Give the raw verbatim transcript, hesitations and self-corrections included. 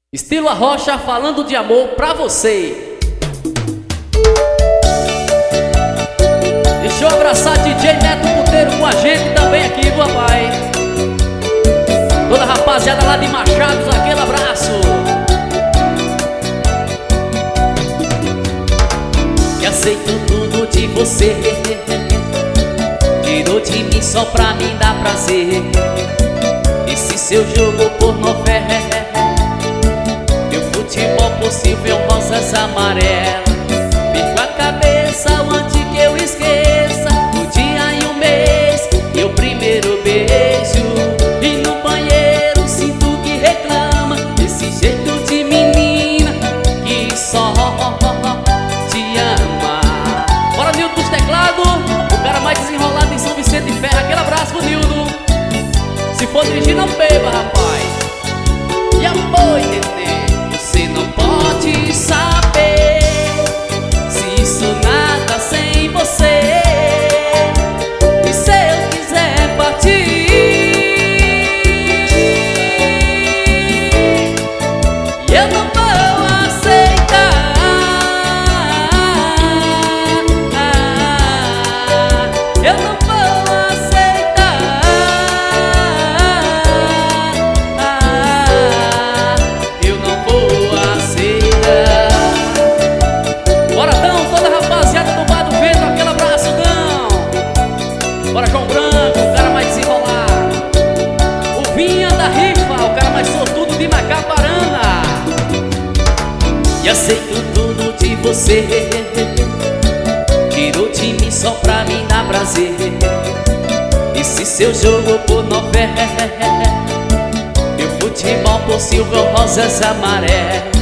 Estilo Arrocha falando de amor pra você. Deixa eu abraçar D J Neto Puteiro com a gente também aqui, viu, papai? Toda a rapaziada lá de Machados, aquele abraço. Que aceito tudo de você, tirou de mim só pra me dar prazer. Esse seu jogo por novela, meu futebol possível, rosas amarelas. Fico a cabeça antes que eu esqueça o dia e o mês e o primeiro beijo. E no banheiro sinto que reclama desse jeito de menina que só te ama. Bora, Nildo dos teclados, o cara mais desenrolado em São Vicente de Ferro. Aquele abraço pro Nildo. Se for dirigir, não beba, rapaz. E amor, nenê, você não pode saber se isso nada sem você. E se eu quiser partir, eu não vou aceitar. Eu não vou aceitar. Eu não vou aceitar. Bora, Dão, toda a rapaziada do Bar do Vento, aquele abraço, Dão. Bora, João Branco, o cara mais desenrolado. O Vinha da Rifa, o cara mais sortudo de Macaparana. E aceito tudo de você, tirou de mim só pra me dar prazer. Esse seu jogo por novela, meu futebol por silver, rosas amarelas.